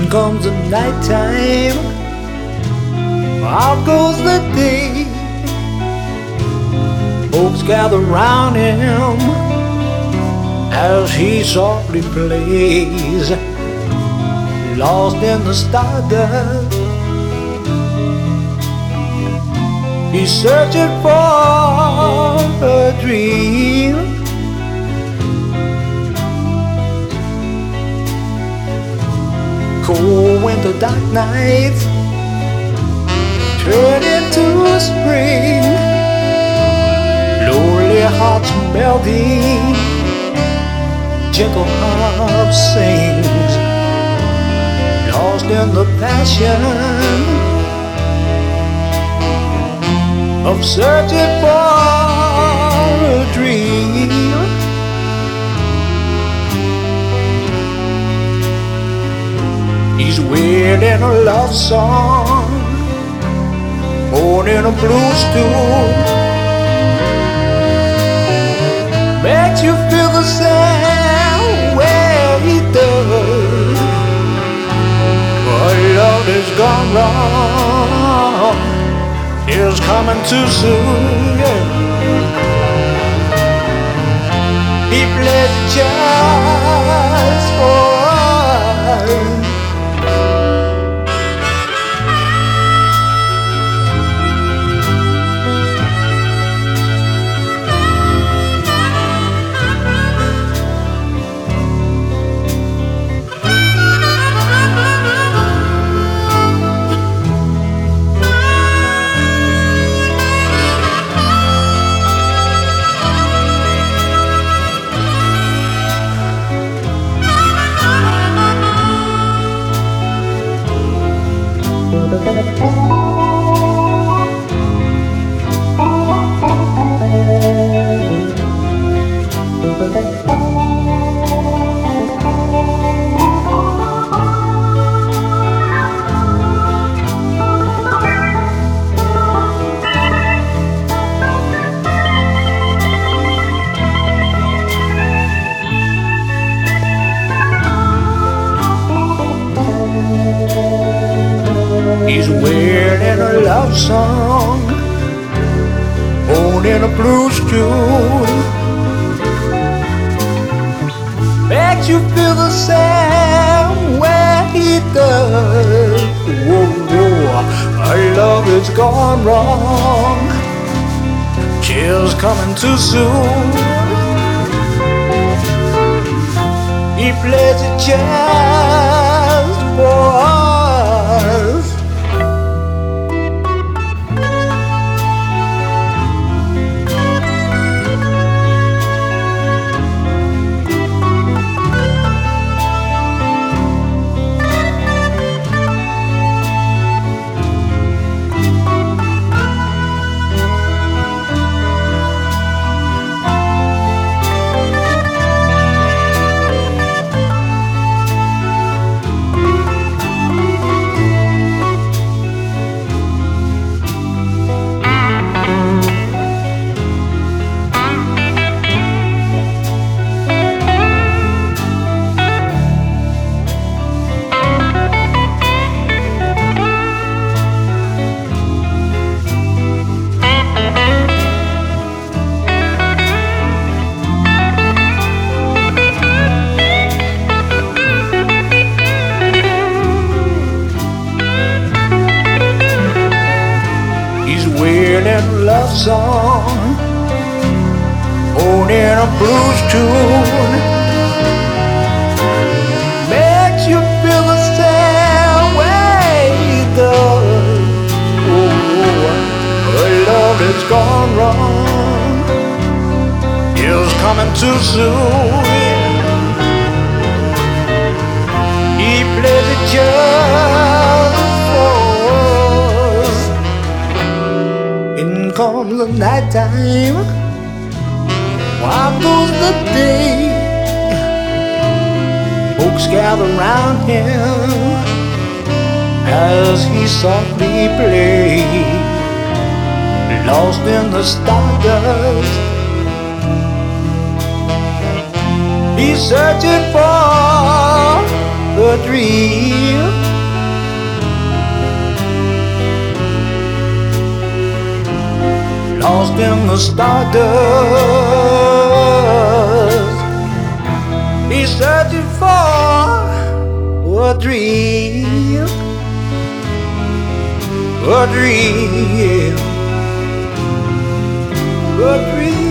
comes the nighttime, out goes the day. Folks gather round him as he softly plays, lost in the stardust. He's searching for a dream. Cold winter dark nights turn into a spring. Lonely hearts melting, gentle harp sings, lost in the passion of searching for a dream. He's weird in a love song, born in a blues tune. Makes you feel the same way he does. But love is gone wrong, is coming too soon, yeah. He played just for us. He's weird in a love song, born in a blues tune. Makes you feel the same way he does. Whoa, whoa, our love is gone wrong, chills coming too soon. He plays it just for us. Weird in a love song, born in a blues tune. Makes you feel the same way he does. Oh, her love is gone wrong, is coming too soon. He plays it just for us. In comes the nighttime, out goes the day. Folks gather round him as he softly plays, lost in the stardust. He's searching for the dream. the stardust. He's searching for a dream, a dream, a dream.